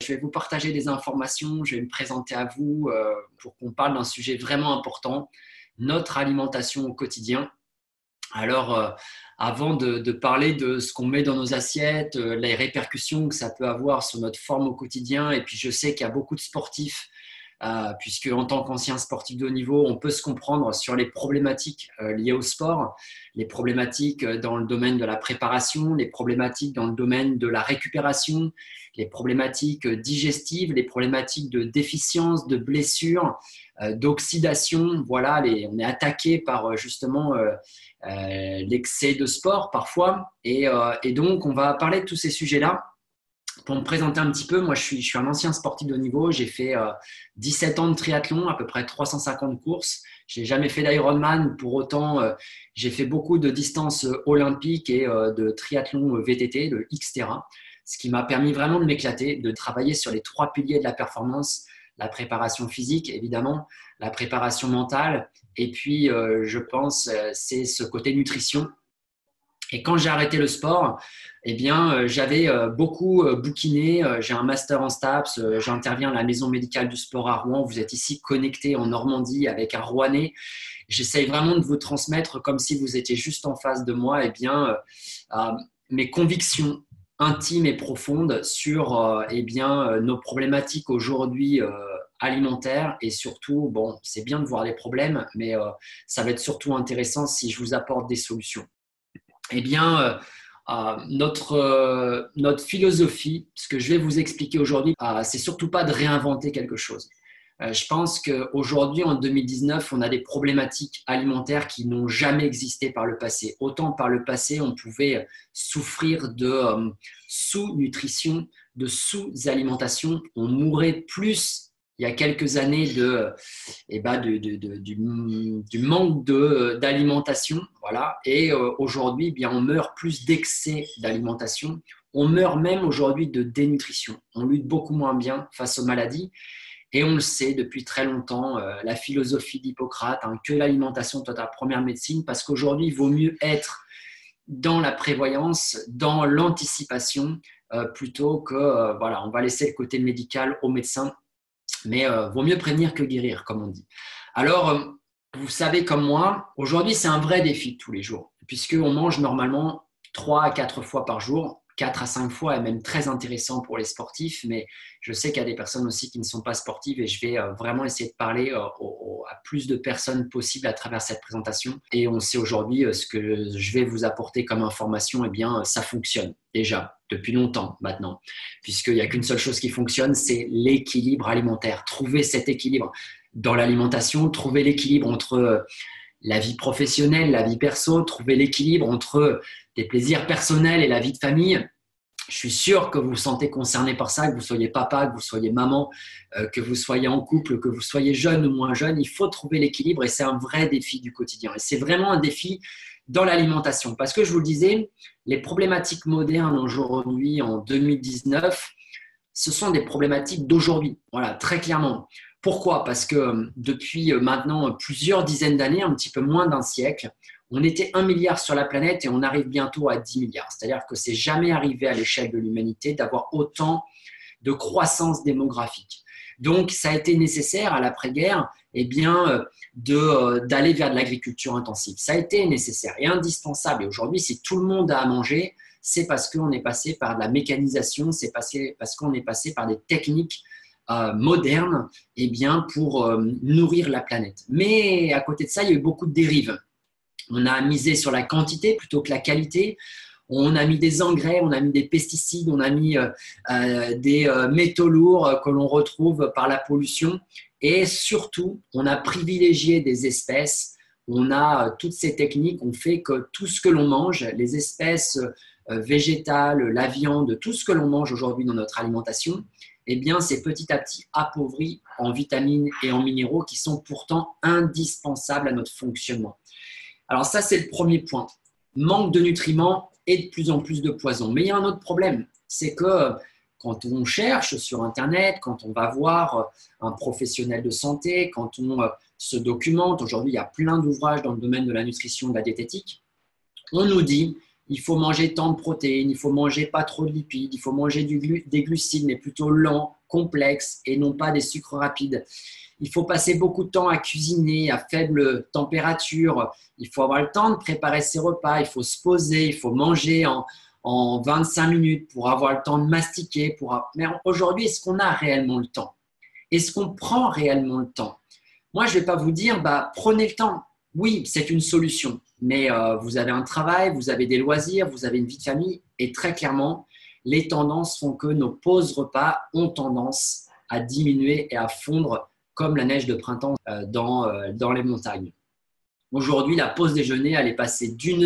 je vais vous partager des informations, je vais me présenter à vous pour qu'on parle d'un sujet vraiment important, notre alimentation au quotidien. Alors, avant de parler de ce qu'on met dans nos assiettes, les répercussions que ça peut avoir sur notre forme au quotidien, et puis je sais qu'il y a beaucoup de sportifs, puisque en tant qu'ancien sportif de haut niveau, on peut se comprendre sur les problématiques liées au sport, les problématiques dans le domaine de la préparation, les problématiques dans le domaine de la récupération, les problématiques digestives, les problématiques de déficience, de blessures, d'oxydation. Voilà, on est attaqué par justement l'excès de sport parfois. Et donc, on va parler de tous ces sujets-là. Pour me présenter un petit peu, moi je suis un ancien sportif de haut niveau, j'ai fait 17 ans de triathlon, à peu près 350 courses. Je n'ai jamais fait d'Ironman, pour autant j'ai fait beaucoup de distances olympiques et de triathlon VTT, de Xterra, ce qui m'a permis vraiment de m'éclater, de travailler sur les 3 piliers de la performance, la préparation physique évidemment, la préparation mentale et puis je pense c'est ce côté nutrition. Et quand j'ai arrêté le sport, eh bien, j'avais beaucoup bouquiné. J'ai un master en STAPS. J'interviens à la maison médicale du sport à Rouen. Vous êtes ici connecté en Normandie avec un Rouennais. J'essaye vraiment de vous transmettre, comme si vous étiez juste en face de moi, eh bien, mes convictions intimes et profondes sur eh bien, nos problématiques aujourd'hui alimentaires. Et surtout, bon, c'est bien de voir les problèmes, mais ça va être surtout intéressant si je vous apporte des solutions. Eh bien, notre philosophie, ce que je vais vous expliquer aujourd'hui, c'est surtout pas de réinventer quelque chose. Je pense qu'aujourd'hui, en 2019, on a des problématiques alimentaires qui n'ont jamais existé par le passé. Autant par le passé, on pouvait souffrir de sous-nutrition, de sous-alimentation. On mourait plus il y a quelques années du manque d'alimentation. Voilà. Et aujourd'hui, eh bien, on meurt plus d'excès d'alimentation. On meurt même aujourd'hui de dénutrition. On lutte beaucoup moins bien face aux maladies. Et on le sait depuis très longtemps, la philosophie d'Hippocrate, que l'alimentation est la première médecine, parce qu'aujourd'hui, il vaut mieux être dans la prévoyance, dans l'anticipation, plutôt que, voilà, on va laisser le côté médical aux médecins. Mais vaut mieux prévenir que guérir, comme on dit. Alors, vous savez comme moi, aujourd'hui, c'est un vrai défi de tous les jours, puisqu'on mange normalement 3 à 4 fois par jour, 4 à 5 fois est même très intéressant pour les sportifs, mais je sais qu'il y a des personnes aussi qui ne sont pas sportives et je vais vraiment essayer de parler à plus de personnes possible à travers cette présentation. Et on sait aujourd'hui ce que je vais vous apporter comme information, eh bien, ça fonctionne déjà depuis longtemps maintenant, puisqu'il n'y a qu'une seule chose qui fonctionne, c'est l'équilibre alimentaire. Trouver cet équilibre dans l'alimentation, trouver l'équilibre entre la vie professionnelle, la vie perso, trouver l'équilibre entre des plaisirs personnels et la vie de famille. Je suis sûr que vous vous sentez concerné par ça, que vous soyez papa, que vous soyez maman, que vous soyez en couple, que vous soyez jeune ou moins jeune. Il faut trouver l'équilibre et c'est un vrai défi du quotidien. Et c'est vraiment un défi dans l'alimentation. Parce que je vous le disais, les problématiques modernes aujourd'hui, en 2019, ce sont des problématiques d'aujourd'hui. Voilà, très clairement. Pourquoi ? Parce que depuis maintenant plusieurs dizaines d'années, un petit peu moins d'un siècle, on était 1 milliard sur la planète et on arrive bientôt à 10 milliards. C'est-à-dire que c'est jamais arrivé à l'échelle de l'humanité d'avoir autant de croissance démographique. Donc, ça a été nécessaire à l'après-guerre eh bien, d'aller vers de l'agriculture intensive. Ça a été nécessaire et indispensable. Et aujourd'hui, si tout le monde a à manger, c'est parce qu'on est passé par de la mécanisation, c'est parce qu'on est passé par des techniques modernes eh bien, pour nourrir la planète. Mais à côté de ça, il y a eu beaucoup de dérives. On a misé sur la quantité plutôt que la qualité. On a mis des engrais, on a mis des pesticides, on a mis des métaux lourds que l'on retrouve par la pollution. Et surtout, on a privilégié des espèces. On a toutes ces techniques. On fait que tout ce que l'on mange, les espèces végétales, la viande, tout ce que l'on mange aujourd'hui dans notre alimentation, eh bien, c'est petit à petit appauvri en vitamines et en minéraux qui sont pourtant indispensables à notre fonctionnement. Alors ça, c'est le premier point. Manque de nutriments et de plus en plus de poisons. Mais il y a un autre problème, c'est que quand on cherche sur Internet, quand on va voir un professionnel de santé, quand on se documente, aujourd'hui, il y a plein d'ouvrages dans le domaine de la nutrition, de la diététique, on nous dit il faut manger tant de protéines, il faut manger pas trop de lipides, il faut manger des glucides, mais plutôt lents, complexes et non pas des sucres rapides. Il faut passer beaucoup de temps à cuisiner à faible température. Il faut avoir le temps de préparer ses repas. Il faut se poser. Il faut manger en 25 minutes pour avoir le temps de mastiquer. Mais aujourd'hui, est-ce qu'on a réellement le temps? Est-ce qu'on prend réellement le temps? Moi, je ne vais pas vous dire, prenez le temps. Oui, c'est une solution. Mais vous avez un travail, vous avez des loisirs, vous avez une vie de famille. Et très clairement, les tendances font que nos pauses repas ont tendance à diminuer et à fondre comme la neige de printemps dans les montagnes. Aujourd'hui, la pause déjeuner, elle est passée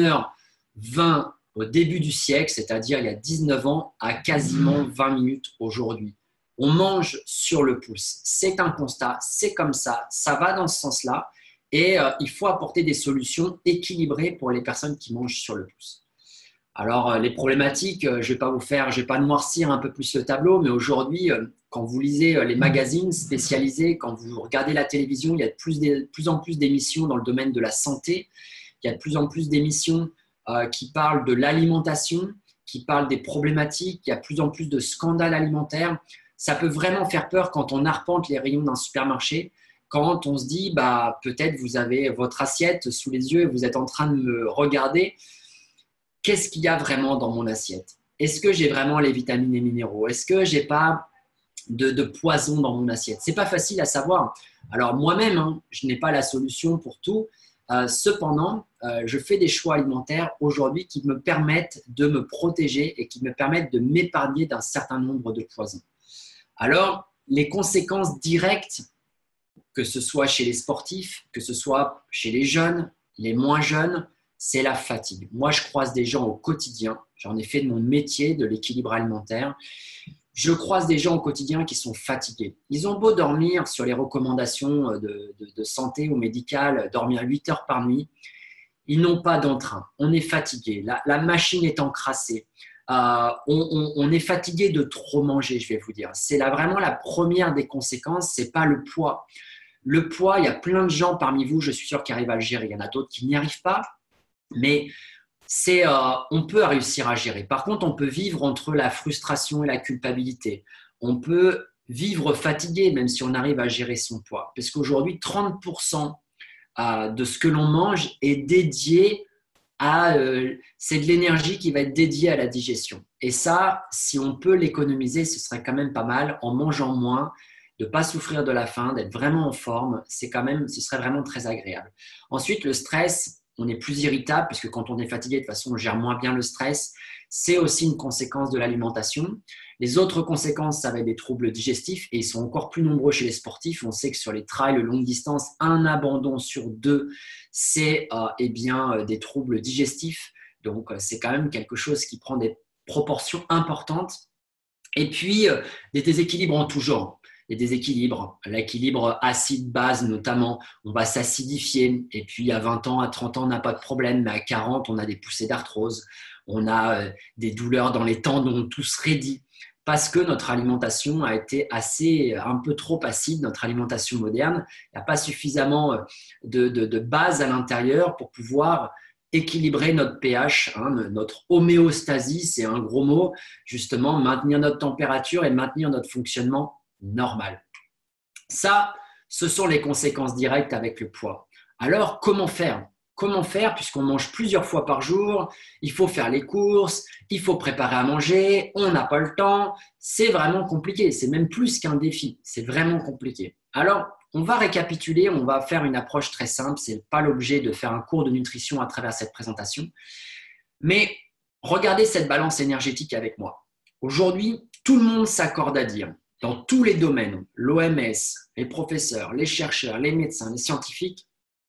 d'1h20 au début du siècle, c'est-à-dire il y a 19 ans, à quasiment 20 minutes aujourd'hui. On mange sur le pouce. C'est un constat, c'est comme ça va dans ce sens-là et il faut apporter des solutions équilibrées pour les personnes qui mangent sur le pouce. Alors, les problématiques, je ne vais pas noircir un peu plus le tableau, mais aujourd'hui, quand vous lisez les magazines spécialisés, quand vous regardez la télévision, il y a de plus en plus d'émissions dans le domaine de la santé. Il y a de plus en plus d'émissions qui parlent de l'alimentation, qui parlent des problématiques. Il y a de plus en plus de scandales alimentaires. Ça peut vraiment faire peur quand on arpente les rayons d'un supermarché, quand on se dit, peut-être vous avez votre assiette sous les yeux et vous êtes en train de me regarder. Qu'est-ce qu'il y a vraiment dans mon assiette? Est-ce que j'ai vraiment les vitamines et minéraux? Est-ce que je n'ai pas de poison dans mon assiette? Ce n'est pas facile à savoir. Alors moi-même, je n'ai pas la solution pour tout. Cependant, je fais des choix alimentaires aujourd'hui qui me permettent de me protéger et qui me permettent de m'épargner d'un certain nombre de poisons. Alors, les conséquences directes, que ce soit chez les sportifs, que ce soit chez les jeunes, les moins jeunes, c'est la fatigue. Moi, je croise des gens au quotidien. J'en ai fait de mon métier, de l'équilibre alimentaire. Je croise des gens au quotidien qui sont fatigués. Ils ont beau dormir sur les recommandations de santé ou médicales, dormir 8 heures par nuit. Ils n'ont pas d'entrain. On est fatigué. La machine est encrassée. On est fatigué de trop manger, je vais vous dire. C'est vraiment la première des conséquences. Ce n'est pas le poids. Le poids, il y a plein de gens parmi vous, je suis sûr, qui arrivent à le gérer. Il y en a d'autres qui n'y arrivent pas. Mais on peut réussir à gérer. Par contre, on peut vivre entre la frustration et la culpabilité. On peut vivre fatigué, même si on arrive à gérer son poids. Parce qu'aujourd'hui, 30% de ce que l'on mange est dédié c'est de l'énergie qui va être dédiée à la digestion. Et ça, si on peut l'économiser, ce serait quand même pas mal en mangeant moins, de ne pas souffrir de la faim, d'être vraiment en forme. Ce serait vraiment très agréable. Ensuite, le stress, on est plus irritable puisque quand on est fatigué, de toute façon, on gère moins bien le stress. C'est aussi une conséquence de l'alimentation. Les autres conséquences, ça va être des troubles digestifs et ils sont encore plus nombreux chez les sportifs. On sait que sur les trails longue distance, un abandon sur 2, c'est des troubles digestifs. Donc, c'est quand même quelque chose qui prend des proportions importantes. Et puis, des déséquilibres en tout genre. Des déséquilibres, l'équilibre acide-base notamment, on va s'acidifier et puis à 20 ans, à 30 ans, on n'a pas de problème, mais à 40, on a des poussées d'arthrose, on a des douleurs dans les tendons, tout se raidit parce que notre alimentation a été un peu trop acide, notre alimentation moderne, il n'y a pas suffisamment de base à l'intérieur pour pouvoir équilibrer notre pH, notre homéostasie, c'est un gros mot, justement, maintenir notre température et maintenir notre fonctionnement normal. Ça, ce sont les conséquences directes avec le poids. Alors, comment faire? Comment faire puisqu'on mange plusieurs fois par jour? Il faut faire les courses, il faut préparer à manger, on n'a pas le temps. C'est vraiment compliqué, c'est même plus qu'un défi, c'est vraiment compliqué. Alors, on va récapituler, on va faire une approche très simple. Ce n'est pas l'objet de faire un cours de nutrition à travers cette présentation. Mais regardez cette balance énergétique avec moi. Aujourd'hui, tout le monde s'accorde à dire dans tous les domaines, l'OMS, les professeurs, les chercheurs, les médecins, les scientifiques,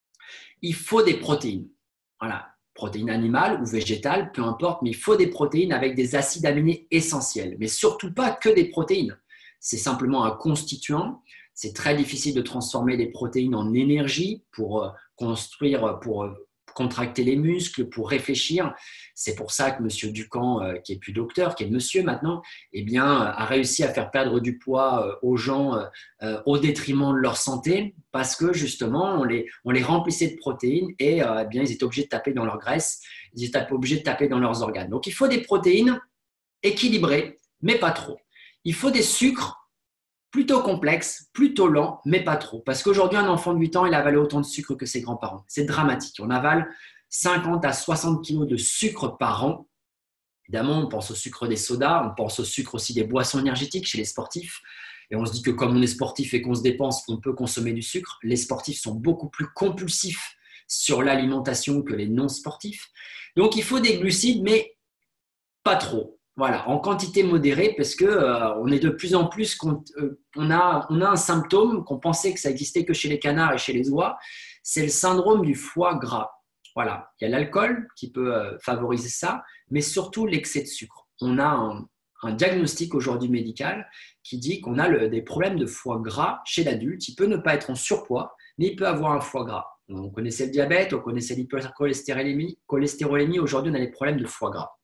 il faut des protéines. Voilà, protéines animales ou végétales, peu importe, mais il faut des protéines avec des acides aminés essentiels. Mais surtout pas que des protéines. C'est simplement un constituant. C'est très difficile de transformer des protéines en énergie pour contracter les muscles, pour réfléchir. C'est pour ça que M. Ducamp, qui est plus docteur, qui est monsieur maintenant, eh bien, a réussi à faire perdre du poids aux gens au détriment de leur santé, parce que justement, on les remplissait de protéines et eh bien, ils étaient obligés de taper dans leur graisse, ils étaient obligés de taper dans leurs organes. Donc, il faut des protéines équilibrées, mais pas trop. Il faut des sucres plutôt complexes, plutôt lents, mais pas trop. Parce qu'aujourd'hui, un enfant de 8 ans, il avale autant de sucre que ses grands-parents. C'est dramatique. On avale 50 à 60 kilos de sucre par an. Évidemment, on pense au sucre des sodas, on pense au sucre aussi des boissons énergétiques chez les sportifs. Et on se dit que comme on est sportif et qu'on se dépense, on peut consommer du sucre. Les sportifs sont beaucoup plus compulsifs sur l'alimentation que les non-sportifs. Donc, il faut des glucides, mais pas trop. Voilà, en quantité modérée, parce que on est de plus en plus, on a un symptôme qu'on pensait que ça existait que chez les canards et chez les oies, c'est le syndrome du foie gras. Voilà, il y a l'alcool qui peut favoriser ça, mais surtout l'excès de sucre. On a un diagnostic aujourd'hui médical qui dit qu'on a des problèmes de foie gras chez l'adulte. Il peut ne pas être en surpoids, mais il peut avoir un foie gras. On connaissait le diabète, on connaissait l'hypercholestérolémie. Aujourd'hui, on a des problèmes de foie gras.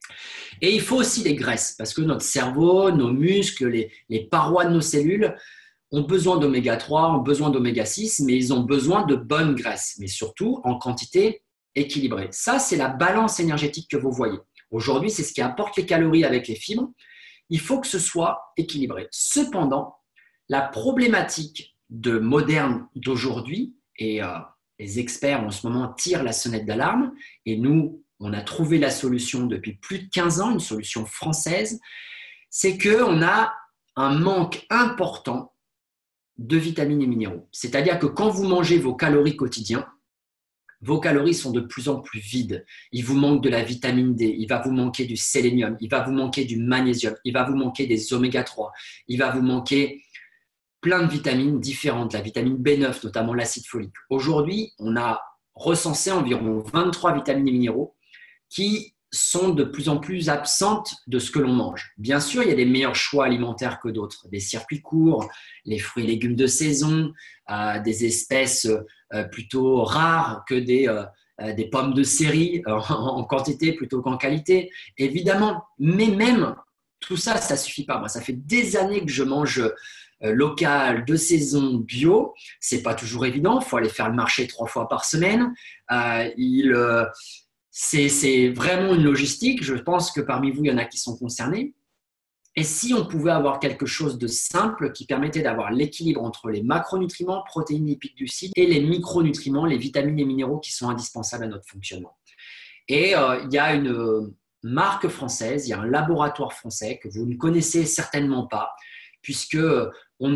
Et il faut aussi des graisses, parce que notre cerveau, nos muscles, les parois de nos cellules ont besoin d'oméga 3, ont besoin d'oméga 6, mais ils ont besoin de bonnes graisses, mais surtout en quantité équilibrée. Ça, c'est la balance énergétique que vous voyez. Aujourd'hui, c'est ce qui apporte les calories avec les fibres. Il faut que ce soit équilibré. Cependant, la problématique moderne d'aujourd'hui, et les experts en ce moment tirent la sonnette d'alarme, et nous, on a trouvé la solution depuis plus de 15 ans, une solution française, c'est qu'on a un manque important de vitamines et minéraux. C'est-à-dire que quand vous mangez vos calories quotidiennes, vos calories sont de plus en plus vides. Il vous manque de la vitamine D, il va vous manquer du sélénium, il va vous manquer du magnésium, il va vous manquer des oméga 3, il va vous manquer plein de vitamines différentes, la vitamine B9, notamment l'acide folique. Aujourd'hui, on a recensé environ 23 vitamines et minéraux qui sont de plus en plus absentes de ce que l'on mange. Bien sûr, il y a des meilleurs choix alimentaires que d'autres, des circuits courts, les fruits et légumes de saison, des espèces plutôt rares que des pommes de série en quantité plutôt qu'en qualité, évidemment. Mais même tout ça, ça ne suffit pas. Moi, ça fait des années que je mange local, de saison, bio. C'est pas toujours évident. Il faut aller faire le marché 3 fois par semaine. C'est vraiment une logistique. Je pense que parmi vous, il y en a qui sont concernés. Et si on pouvait avoir quelque chose de simple qui permettait d'avoir l'équilibre entre les macronutriments, protéines, lipides, glucides et les micronutriments, les vitamines et minéraux qui sont indispensables à notre fonctionnement. Et il y a une marque française, il y a un laboratoire français que vous ne connaissez certainement pas, puisque on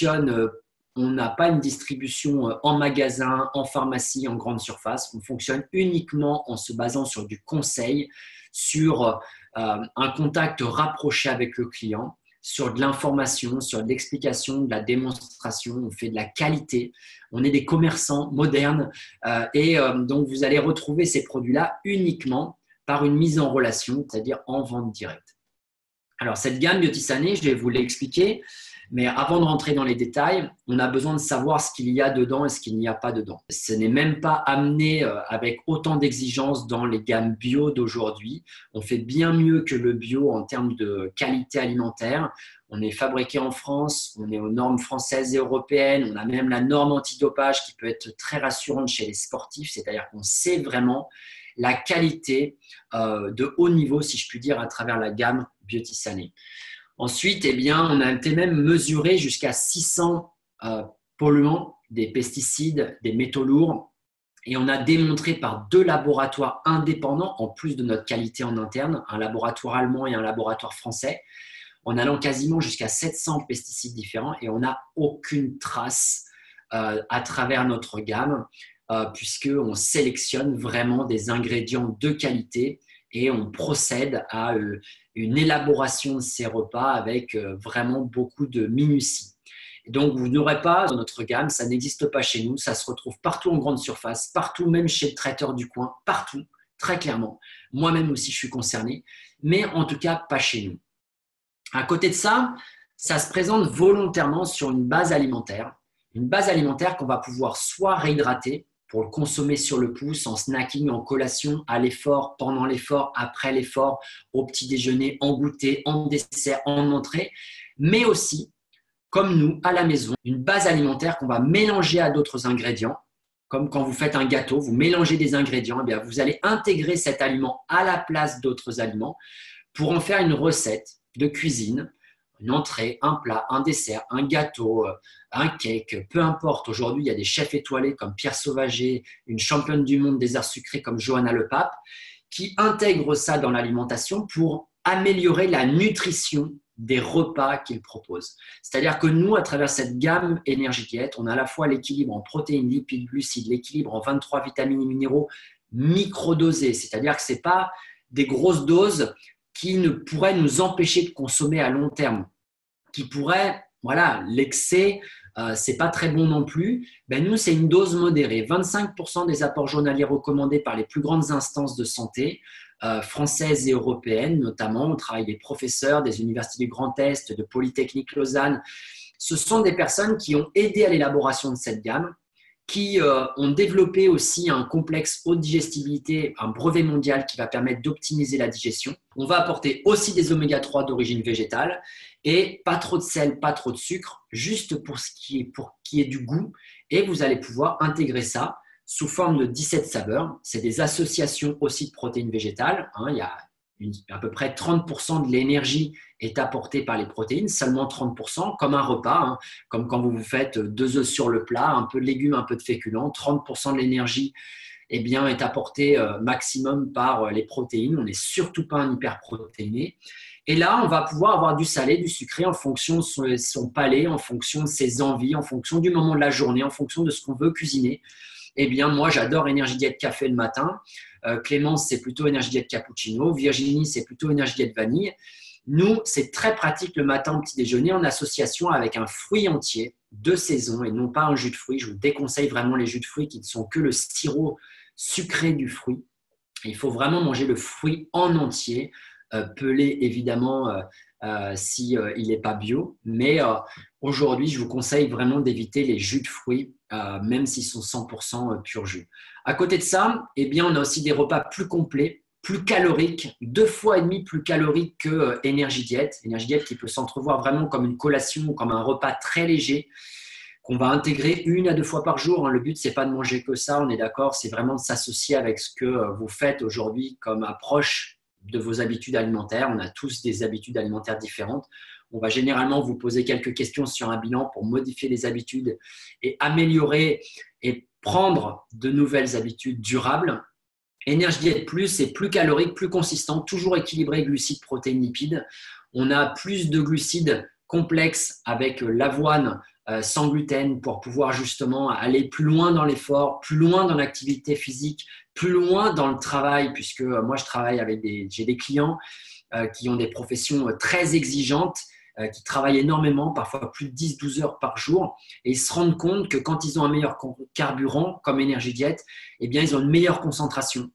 n'a pas une distribution en magasin, en pharmacie, en grande surface. On fonctionne uniquement en se basant sur du conseil, sur un contact rapproché avec le client, sur de l'information, sur de l'explication, de la démonstration. On fait de la qualité. On est des commerçants modernes donc vous allez retrouver ces produits-là uniquement par une mise en relation, c'est-à-dire en vente directe. Alors, cette gamme Biotisane, je vais vous l'expliquer. Mais avant de rentrer dans les détails, on a besoin de savoir ce qu'il y a dedans et ce qu'il n'y a pas dedans. Ce n'est même pas amené avec autant d'exigences dans les gammes bio d'aujourd'hui. On fait bien mieux que le bio en termes de qualité alimentaire. On est fabriqué en France, on est aux normes françaises et européennes. On a même la norme antidopage qui peut être très rassurante chez les sportifs. C'est-à-dire qu'on sait vraiment la qualité de haut niveau, si je puis dire, à travers la gamme Biotisane. Ensuite, eh bien, on a été même mesuré jusqu'à 600 polluants, des pesticides, des métaux lourds. Et on a démontré par 2 laboratoires indépendants, en plus de notre qualité en interne, un laboratoire allemand et un laboratoire français, en allant quasiment jusqu'à 700 pesticides différents. Et on n'a aucune trace à travers notre gamme, puisqu'on sélectionne vraiment des ingrédients de qualité et on procède à une élaboration de ces repas avec vraiment beaucoup de minutie. Et donc, vous n'aurez pas dans notre gamme, ça n'existe pas chez nous, ça se retrouve partout en grande surface, partout, même chez le traiteur du coin, partout, très clairement. Moi-même aussi, je suis concerné, mais en tout cas, pas chez nous. À côté de ça, ça se présente volontairement sur une base alimentaire qu'on va pouvoir soit réhydrater, pour le consommer sur le pouce, en snacking, en collation, à l'effort, pendant l'effort, après l'effort, au petit déjeuner, en goûter, en dessert, en entrée, mais aussi, comme nous, à la maison, une base alimentaire qu'on va mélanger à d'autres ingrédients. Comme quand vous faites un gâteau, vous mélangez des ingrédients, eh bien, vous allez intégrer cet aliment à la place d'autres aliments pour en faire une recette de cuisine, une entrée, un plat, un dessert, un gâteau, un cake, peu importe. Aujourd'hui, il y a des chefs étoilés comme Pierre Sauvager, une championne du monde des arts sucrés comme Johanna Le Pape, qui intègrent ça dans l'alimentation pour améliorer la nutrition des repas qu'ils proposent. C'est-à-dire que nous, à travers cette gamme Énergie Diète, on a à la fois l'équilibre en protéines, lipides, glucides, l'équilibre en 23 vitamines et minéraux microdosés. C'est-à-dire que ce n'est pas des grosses doses qui ne pourraient nous empêcher de consommer à long terme, qui pourraient, voilà, l'excès, c'est pas très bon non plus. Ben nous, c'est une dose modérée. 25% des apports journaliers recommandés par les plus grandes instances de santé, françaises et européennes notamment. On travaille avec des professeurs des universités du Grand Est, de Polytechnique Lausanne. Ce sont des personnes qui ont aidé à l'élaboration de cette gamme, qui ont développé aussi un complexe haute digestibilité, un brevet mondial qui va permettre d'optimiser la digestion. On va apporter aussi des oméga 3 d'origine végétale et pas trop de sel, pas trop de sucre, juste pour qu'il y ait du goût. Et vous allez pouvoir intégrer ça sous forme de 17 saveurs. C'est des associations aussi de protéines végétales. Il y a à peu près 30% de l'énergie est apportée par les protéines, seulement 30%, comme un repas, comme quand vous vous faites 2 œufs sur le plat, un peu de légumes, un peu de féculents. 30% de l'énergie est apportée maximum par les protéines. On n'est surtout pas un hyperprotéiné. Et là, on va pouvoir avoir du salé, du sucré en fonction de son palais, en fonction de ses envies, en fonction du moment de la journée, en fonction de ce qu'on veut cuisiner. Eh bien, moi, j'adore Énergie Diète Café le matin. Clémence, c'est plutôt Énergie Diète Cappuccino. Virginie, c'est plutôt Énergie Diète Vanille. Nous, c'est très pratique le matin au petit déjeuner en association avec un fruit entier de saison et non pas un jus de fruits. Je vous déconseille vraiment les jus de fruits qui ne sont que le sirop sucré du fruit. Il faut vraiment manger le fruit en entier, pelé évidemment s'il n'est pas bio. Mais aujourd'hui, je vous conseille vraiment d'éviter les jus de fruits, même s'ils sont 100% pur jus. À côté de ça, eh bien, on a aussi des repas plus complets, plus caloriques, 2,5 fois plus caloriques que Énergie Diète. Énergie Diète qui peut s'entrevoir vraiment comme une collation ou comme un repas très léger qu'on va intégrer 1 à 2 fois par jour. Le but, ce n'est pas de manger que ça, on est d'accord, c'est vraiment de s'associer avec ce que vous faites aujourd'hui comme approche de vos habitudes alimentaires. On a tous des habitudes alimentaires différentes. On va généralement vous poser quelques questions sur un bilan pour modifier les habitudes et améliorer et prendre de nouvelles habitudes durables. Énergie Diète Plus, c'est plus calorique, plus consistant, toujours équilibré glucides, protéines, lipides. On a plus de glucides complexes avec l'avoine sans gluten pour pouvoir justement aller plus loin dans l'effort, plus loin dans l'activité physique, plus loin dans le travail, puisque moi je travaille avec j'ai des clients qui ont des professions très exigeantes, qui travaillent énormément, parfois plus de 10-12 heures par jour, et ils se rendent compte que quand ils ont un meilleur carburant, comme Énergie Diète, eh bien, ils ont une meilleure concentration.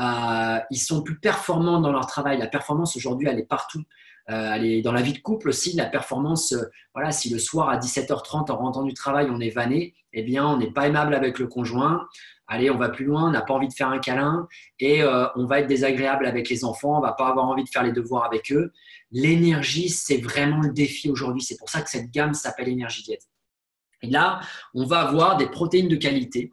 Ils sont plus performants dans leur travail. La performance, aujourd'hui, elle est partout. Elle est dans la vie de couple aussi. La performance, voilà, si le soir à 17h30, en rentrant du travail, on est vanné, eh bien, on n'est pas aimable avec le conjoint. Allez, on va plus loin, on n'a pas envie de faire un câlin et on va être désagréable avec les enfants, on ne va pas avoir envie de faire les devoirs avec eux. L'énergie, c'est vraiment le défi aujourd'hui. C'est pour ça que cette gamme s'appelle Énergie Diète. Et là, on va avoir des protéines de qualité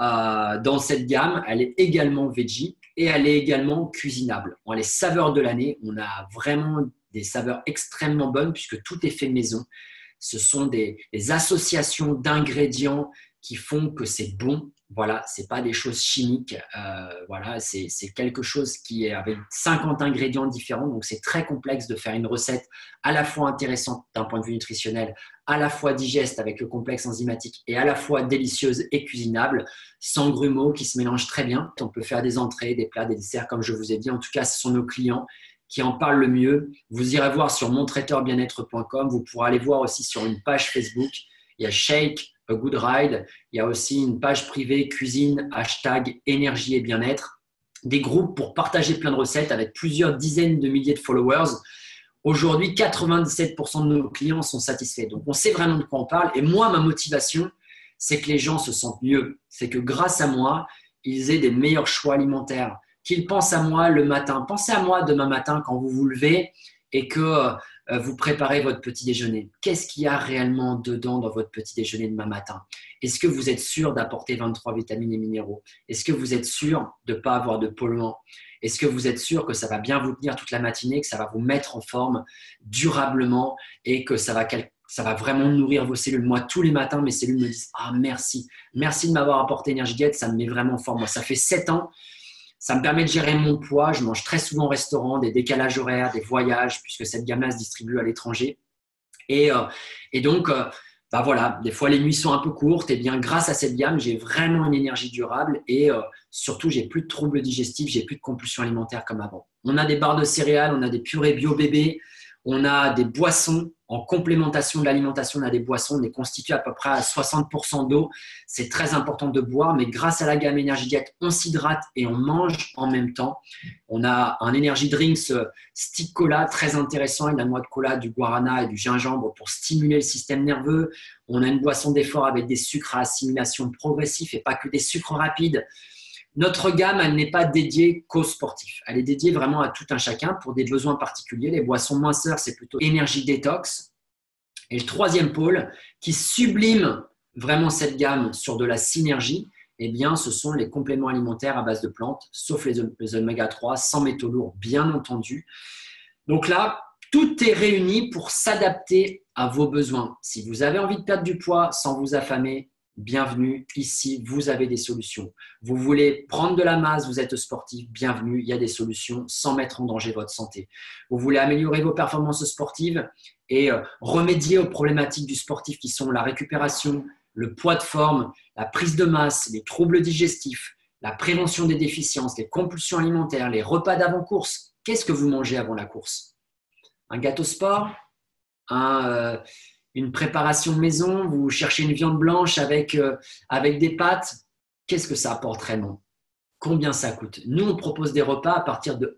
dans cette gamme. Elle est également veggie et elle est également cuisinable. On a les saveurs de l'année. On a vraiment des saveurs extrêmement bonnes puisque tout est fait maison. Ce sont des associations d'ingrédients qui font que c'est bon. Voilà, ce n'est pas des choses chimiques. Voilà, c'est quelque chose qui est avec 50 ingrédients différents. Donc, c'est très complexe de faire une recette à la fois intéressante d'un point de vue nutritionnel, à la fois digeste avec le complexe enzymatique et à la fois délicieuse et cuisinable, sans grumeaux, qui se mélangent très bien. On peut faire des entrées, des plats, des desserts, comme je vous ai dit. En tout cas, ce sont nos clients qui en parlent le mieux. Vous irez voir sur montraiteur-bien-être.com. Vous pourrez aller voir aussi sur une page Facebook. Il y a Shake A Good Ride. Il y a aussi une page privée cuisine, hashtag énergie et bien-être. Des groupes pour partager plein de recettes avec plusieurs dizaines de milliers de followers. Aujourd'hui, 97% de nos clients sont satisfaits. Donc, on sait vraiment de quoi on parle. Et moi, ma motivation, c'est que les gens se sentent mieux. C'est que grâce à moi, ils aient des meilleurs choix alimentaires. Qu'ils pensent à moi le matin. Pensez à moi demain matin quand vous vous levez et que vous préparez votre petit déjeuner. Qu'est-ce qu'il y a réellement dedans dans votre petit déjeuner demain matin? Est-ce que vous êtes sûr d'apporter 23 vitamines et minéraux? Est-ce que vous êtes sûr de ne pas avoir de polluants? Est-ce que vous êtes sûr que ça va bien vous tenir toute la matinée, que ça va vous mettre en forme durablement et que ça va vraiment nourrir vos cellules? Moi, tous les matins, mes cellules me disent « Ah, merci. Merci de m'avoir apporté Energy Diet, ça me met vraiment en forme. » Moi, ça fait 7 ans. Ça me permet de gérer mon poids. Je mange très souvent au restaurant, des décalages horaires, des voyages, puisque cette gamme-là se distribue à l'étranger. Et donc, voilà, des fois les nuits sont un peu courtes. Et bien, grâce à cette gamme, j'ai vraiment une énergie durable et surtout, j'ai plus de troubles digestifs, j'ai plus de compulsions alimentaires comme avant. On a des barres de céréales, on a des purées bio bébé, on a des boissons en complémentation de l'alimentation. On a des boissons, on est constitué à peu près à 60% d'eau. C'est très important de boire, mais grâce à la gamme Energy Diet, on s'hydrate et on mange en même temps. On a un Energy Drinks stick cola très intéressant avec la noix de cola, du guarana et du gingembre pour stimuler le système nerveux. On a une boisson d'effort avec des sucres à assimilation progressif et pas que des sucres rapides. Notre gamme, elle n'est pas dédiée qu'aux sportifs. Elle est dédiée vraiment à tout un chacun pour des besoins particuliers. Les boissons minceurs, c'est plutôt énergie détox. Et le troisième pôle qui sublime vraiment cette gamme sur de la synergie, eh bien, ce sont les compléments alimentaires à base de plantes, sauf les oméga 3, sans métaux lourds, bien entendu. Donc là, tout est réuni pour s'adapter à vos besoins. Si vous avez envie de perdre du poids sans vous affamer, bienvenue, ici, vous avez des solutions. Vous voulez prendre de la masse, vous êtes sportif, bienvenue, il y a des solutions sans mettre en danger votre santé. Vous voulez améliorer vos performances sportives et remédier aux problématiques du sportif qui sont la récupération, le poids de forme, la prise de masse, les troubles digestifs, la prévention des déficiences, les compulsions alimentaires, les repas d'avant-course. Qu'est-ce que vous mangez avant la course? Un gâteau sport? Une préparation maison, vous cherchez une viande blanche avec des pâtes, qu'est-ce que ça apporte réellement? Combien ça coûte? Nous, on propose des repas à partir de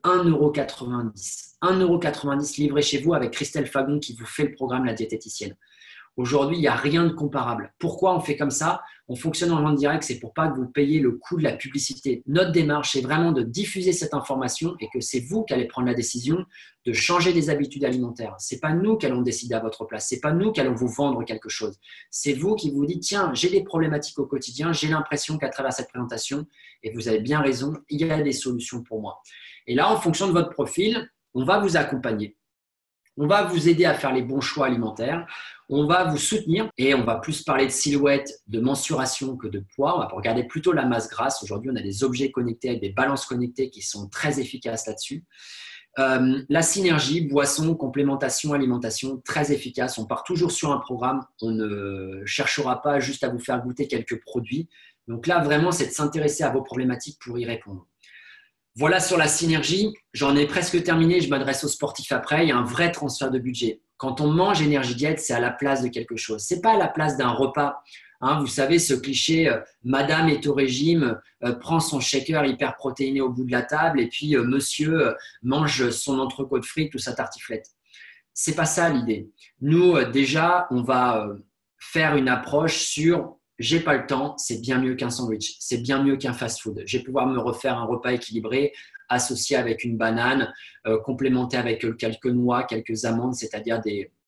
1,90 €. 1,90 € livré chez vous avec Christelle Fagon qui vous fait le programme La Diététicienne. Aujourd'hui, il n'y a rien de comparable. Pourquoi on fait comme ça? On fonctionne en vente directe, c'est pour pas que vous payiez le coût de la publicité. Notre démarche, c'est vraiment de diffuser cette information et que c'est vous qui allez prendre la décision de changer des habitudes alimentaires. Ce n'est pas nous qui allons décider à votre place. Ce n'est pas nous qui allons vous vendre quelque chose. C'est vous qui vous dites, tiens, j'ai des problématiques au quotidien, j'ai l'impression qu'à travers cette présentation, et vous avez bien raison, il y a des solutions pour moi. Et là, en fonction de votre profil, on va vous accompagner. On va vous aider à faire les bons choix alimentaires. On va vous soutenir et on va plus parler de silhouette, de mensuration que de poids. On va regarder plutôt la masse grasse. Aujourd'hui, on a des objets connectés avec des balances connectées qui sont très efficaces là-dessus. La synergie, boisson, complémentation, alimentation, très efficace. On part toujours sur un programme. On ne cherchera pas juste à vous faire goûter quelques produits. Donc là, vraiment, c'est de s'intéresser à vos problématiques pour y répondre. Voilà sur la synergie, j'en ai presque terminé, je m'adresse aux sportifs après, il y a un vrai transfert de budget. Quand on mange Energy Diet, c'est à la place de quelque chose, ce n'est pas à la place d'un repas. Vous savez, ce cliché, madame est au régime, prend son shaker hyper protéiné au bout de la table et puis monsieur mange son entrecôte de frites ou sa tartiflette. Ce n'est pas ça l'idée. Nous, déjà, on va faire une approche sur j'ai pas le temps, c'est bien mieux qu'un sandwich, c'est bien mieux qu'un fast-food. Je vais pouvoir me refaire un repas équilibré, associé avec une banane, complémenté avec quelques noix, quelques amandes, c'est-à-dire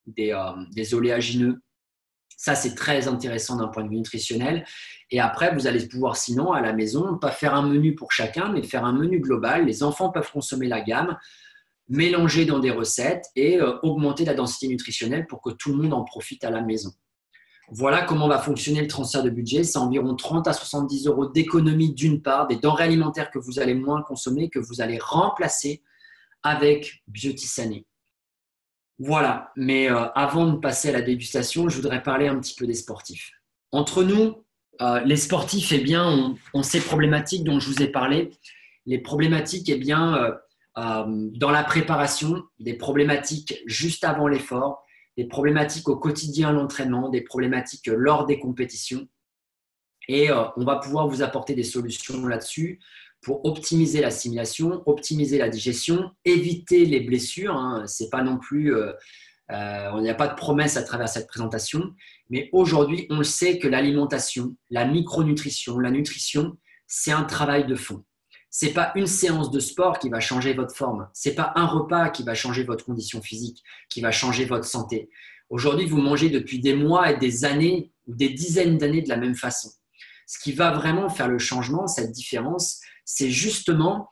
des oléagineux. Ça, c'est très intéressant d'un point de vue nutritionnel. Et après, vous allez pouvoir sinon, à la maison, pas faire un menu pour chacun, mais faire un menu global. Les enfants peuvent consommer la gamme, mélanger dans des recettes et augmenter la densité nutritionnelle pour que tout le monde en profite à la maison. Voilà comment va fonctionner le transfert de budget. C'est environ 30 à 70 € d'économie d'une part, des denrées alimentaires que vous allez moins consommer, que vous allez remplacer avec Beauty-Sané. Voilà, mais avant de passer à la dégustation, je voudrais parler un petit peu des sportifs. Entre nous, les sportifs, eh bien, ont ces problématiques dont je vous ai parlé. Les problématiques, eh bien, dans la préparation, des problématiques juste avant l'effort, des problématiques au quotidien à l'entraînement, des problématiques lors des compétitions. Et on va pouvoir vous apporter des solutions là-dessus pour optimiser l'assimilation, optimiser la digestion, éviter les blessures. Ce n'est pas non plus Il n'y a pas de promesse à travers cette présentation, mais aujourd'hui, on le sait que l'alimentation, la micronutrition, la nutrition, c'est un travail de fond. Ce n'est pas une séance de sport qui va changer votre forme. Ce n'est pas un repas qui va changer votre condition physique, qui va changer votre santé. Aujourd'hui, vous mangez depuis des mois et des années ou des dizaines d'années de la même façon. Ce qui va vraiment faire le changement, cette différence, c'est justement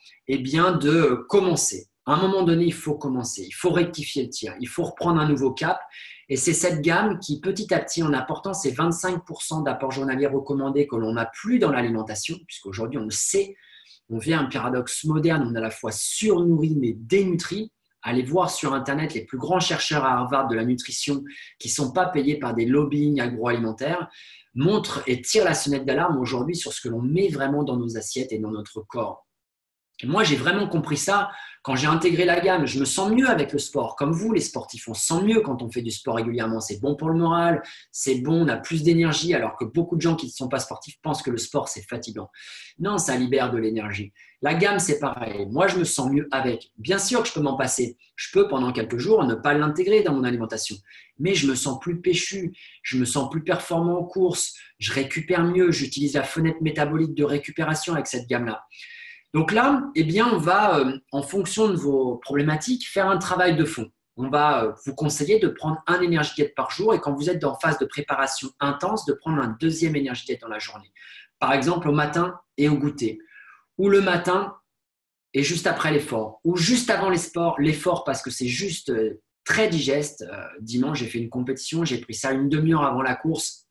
de commencer. À un moment donné, il faut commencer, il faut rectifier le tir, il faut reprendre un nouveau cap. Et c'est cette gamme qui, petit à petit, en apportant ces 25% d'apport journalier recommandé que l'on n'a plus dans l'alimentation, puisqu'aujourd'hui, on le sait, on vit un paradoxe moderne, on est à la fois surnourri mais dénutri. Allez voir sur Internet les plus grands chercheurs à Harvard de la nutrition qui ne sont pas payés par des lobbying agroalimentaires montrent et tirent la sonnette d'alarme aujourd'hui sur ce que l'on met vraiment dans nos assiettes et dans notre corps. Et moi, j'ai vraiment compris ça quand j'ai intégré la gamme. Je me sens mieux avec le sport. Comme vous, les sportifs, on se sent mieux quand on fait du sport régulièrement. C'est bon pour le moral, c'est bon, on a plus d'énergie, alors que beaucoup de gens qui ne sont pas sportifs pensent que le sport, c'est fatigant. Non, ça libère de l'énergie. La gamme, c'est pareil. Moi, je me sens mieux avec. Bien sûr que je peux m'en passer. Je peux, pendant quelques jours, ne pas l'intégrer dans mon alimentation. Mais je me sens plus péchu, je me sens plus performant en course, je récupère mieux, j'utilise la fenêtre métabolique de récupération avec cette gamme-là. Donc là, on va, en fonction de vos problématiques, faire un travail de fond. On va vous conseiller de prendre un Energy Diet par jour et quand vous êtes en phase de préparation intense, de prendre un deuxième Energy Diet dans la journée. Par exemple, au matin et au goûter. Ou le matin et juste après l'effort. Ou juste avant l'effort parce que c'est juste très digeste. Dimanche, j'ai fait une compétition, j'ai pris ça une demi-heure avant la course.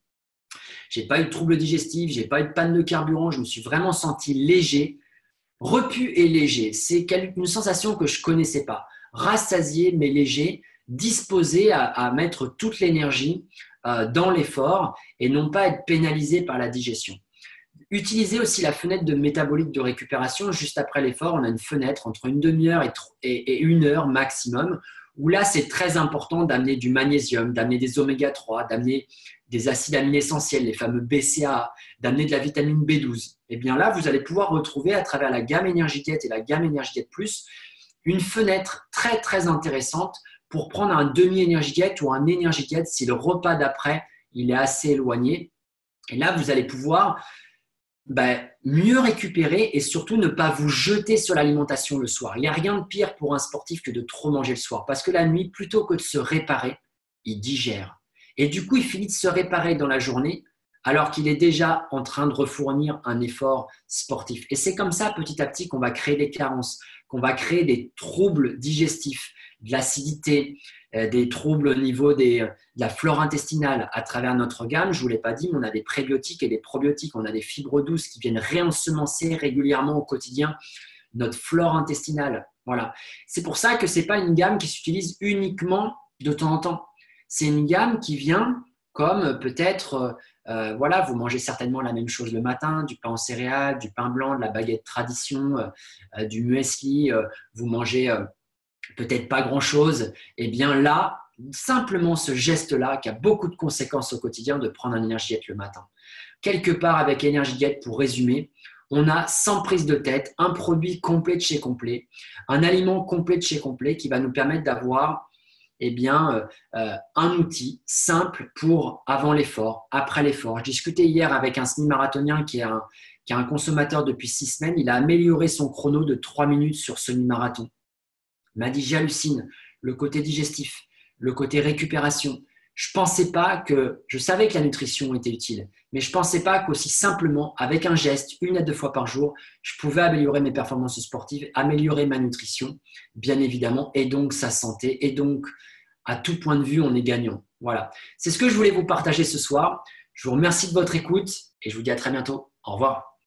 Je n'ai pas eu de troubles digestifs, je n'ai pas eu de panne de carburant, je me suis vraiment senti léger. Repu et léger, c'est une sensation que je ne connaissais pas. Rassasié mais léger, disposé à mettre toute l'énergie dans l'effort et non pas être pénalisé par la digestion. Utilisez aussi la fenêtre de métabolique de récupération. Juste après l'effort, on a une fenêtre entre une demi-heure et une heure maximum où là, c'est très important d'amener du magnésium, d'amener des oméga 3, d'amener des acides aminés essentiels, les fameux BCAA, d'amener de la vitamine B12. Et bien là, vous allez pouvoir retrouver à travers la gamme Energy Diet et la gamme Energy Diet Plus une fenêtre très, très intéressante pour prendre un demi-Energy Diet ou un Energy Diet si le repas d'après, il est assez éloigné. Et là, vous allez pouvoir mieux récupérer et surtout ne pas vous jeter sur l'alimentation le soir. Il n'y a rien de pire pour un sportif que de trop manger le soir parce que la nuit, plutôt que de se réparer, il digère. Et du coup, il finit de se réparer dans la journée alors qu'il est déjà en train de refournir un effort sportif. Et c'est comme ça, petit à petit, qu'on va créer des carences, qu'on va créer des troubles digestifs, de l'acidité, des troubles au niveau de la flore intestinale à travers notre gamme. Je ne vous l'ai pas dit, mais on a des prébiotiques et des probiotiques. On a des fibres douces qui viennent réensemencer régulièrement au quotidien notre flore intestinale. Voilà. C'est pour ça que ce n'est pas une gamme qui s'utilise uniquement de temps en temps. C'est une gamme qui vient comme peut-être, vous mangez certainement la même chose le matin, du pain en céréales, du pain blanc, de la baguette tradition, du muesli, vous mangez peut-être pas grand-chose. Et bien là, simplement ce geste-là qui a beaucoup de conséquences au quotidien de prendre un Energy Diet le matin. Quelque part avec Energy Diet, pour résumer, on a sans prise de tête un produit complet de chez complet, un aliment complet de chez complet qui va nous permettre d'avoir un outil simple pour avant l'effort, après l'effort. Je discutais hier avec un semi-marathonien qui est un consommateur depuis 6 semaines. Il a amélioré son chrono de 3 minutes sur semi-marathon. Il m'a dit, j'hallucine, le côté digestif, le côté récupération. Je savais que la nutrition était utile, mais je ne pensais pas qu'aussi simplement, avec un geste, 1 à 2 fois par jour, je pouvais améliorer mes performances sportives, améliorer ma nutrition, bien évidemment, et donc sa santé. Et donc, à tout point de vue, on est gagnant. Voilà. C'est ce que je voulais vous partager ce soir. Je vous remercie de votre écoute et je vous dis à très bientôt. Au revoir.